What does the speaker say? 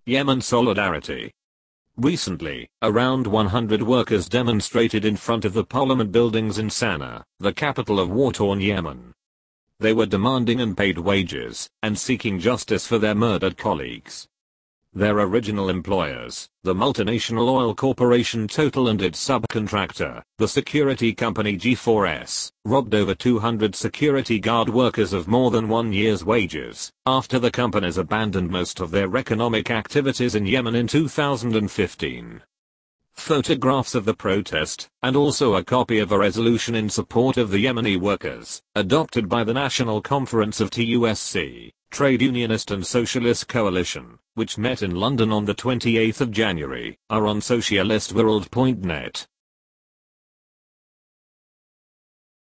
Yemen solidarity. Recently, around 100 workers demonstrated in front of the parliament buildings in Sana'a, the capital of war-torn Yemen. They were demanding unpaid wages and seeking justice for their murdered colleagues. Their original employers, the multinational oil corporation Total and its subcontractor, the security company G4S, robbed over 200 security guard workers of more than 1 year's wages, after the companies abandoned most of their economic activities in Yemen in 2015. Photographs of the protest, and also a copy of a resolution in support of the Yemeni workers, adopted by the National Conference of TUSC, Trade Unionist and Socialist Coalition, which met in London on the 28th of January, are on socialistworld.net.